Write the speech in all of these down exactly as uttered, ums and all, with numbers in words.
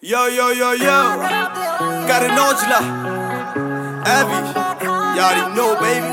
Yo, yo, yo, yo. Got an Angela. Abby. You already know, baby.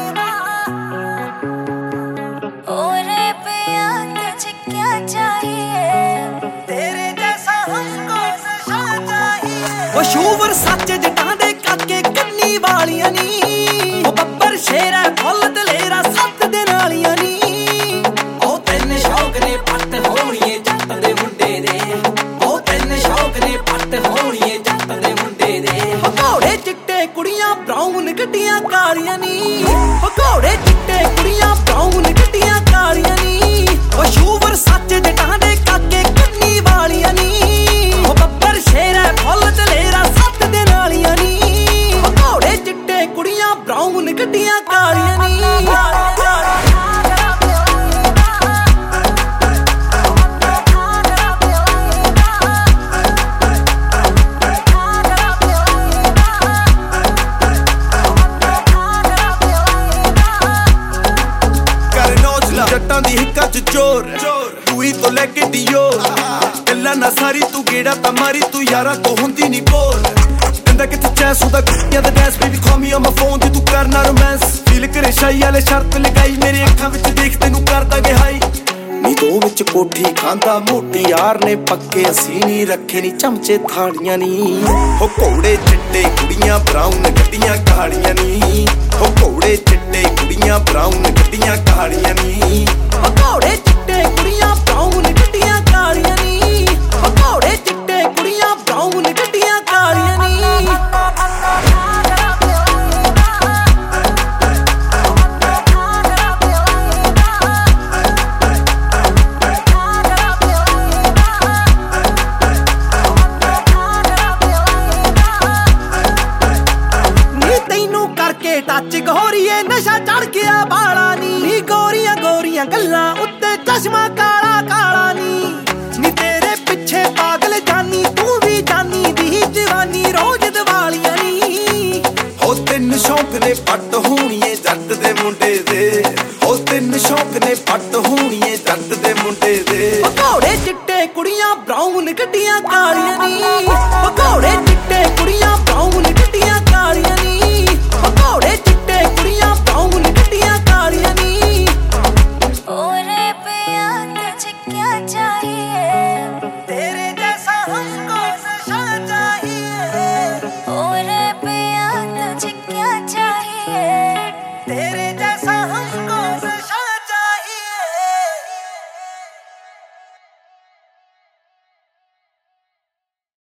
ओरे पिया तुझे क्या चाहिए तेरे जैसा हमको नशा चाहिए वो शूवर सच जटां दे काके कन्नी वालियां नी ओ बब्बर शेर है फुल दलेरा सत्त दे नालियां नी ओ तेन शौक ने पट होणीए जट दे मुंडे दे ओ तेन शौक ने पट होणीए जट दे मुंडे दे ओ घोड़े चिट्टे कुड़ियां ब्राउन गड्डियां कालियां नी ओ घोड़े चिट्टे कुड़ियां ब्राउन गड्डियां कालियां नी ओ शूवर सच जटां दे काके कन्नी वालियां नी ओ बब्बर शेर है फुल दलेरा सत्त दे नालियां नी ओ घोड़े चिट्टे कुड़ियां ब्राउन गड्डियां कालियां नी जट्टां दी हिक्कां च चोर दूई तो लैके डियोर गल्लां ना सारी तू गेड़ा तां मारी तू यारा को हुंदी नी बोल कहंदा कित्थे चैस हुंदा गुੱਟੀਆਂ ਦਾ dance baby call me on my phone ਤੇ ਤੂੰ ਕਰਨਾ ਰੋਮਾਂਸ ਫੀਲ ਕਰੇ ਸ਼ਾਈ ਵਾਲੇ ਸ਼ਰਤ ਲਗਾਈ ਮੇਰੇ ਅੱਖਾਂ ਵਿੱਚ ਦੇਖ ਤੈਨੂੰ ਕਰਦਾ ਗੇ ਹਾਈ ਨੀ ਦੋ ਵਿੱਚ ਕੋਠੀ ਖਾਂਦਾ ਮੋਟੀ ਯਾਰ ਨੇ ਪੱਕੇ ਅਸੀਂ ਨਹੀਂ ਰੱਖੇ ਨੀ ਚਮਚੇ ਥਾਲੀਆਂ ਨੀ ਹੋ ਘੋੜੇ ਚਿੱਟੇ ਕੁੜੀਆਂ ਬਰਾਊਨ ਗੱਡੀਆਂ ਕਾਲੀਆਂ ਨੀ ਹੋ ਘੋੜੇ ਚਿੱਟੇ ਕੁੜੀਆਂ ਬਰਾਊਨ ਗੱਡੀਆਂ ਕਾਲੀਆਂ ਨੀ ਹੋ ਘੋੜੇ ਚਿੱਟੇ ਕੁੜੀਆਂ ਬਰਾਊਨ ਗੱਡੀਆਂ ਕਾਲੀਆਂ ਨੀ ਹੋ ਘੋੜੇ ਚਿੱਟੇ ਕੁੜੀਆਂ ਬਰਾਊਨ ਗੱਡੀਆਂ ਕਾਲੀਆਂ ਨੀ टच गोरीए नशा चढ़ गया बाला नी नी गोरियां गोरियां गल्लां उत्ते चश्मा काला काला नी नी तेरे पिछे पागल जानी तू भी जानी दी जवानी रोज दिवालियां नी हो तिन शौक ने पट होणीए जट दे मुंडे दे हो तिन शौक ने पट होणीए जट दे मुंडे दे घोड़े चिट्टे कुड़ियां ब्राउन गड्डियां कालियां नी घोड़े चिट्टे कुड़ियां ब्राउन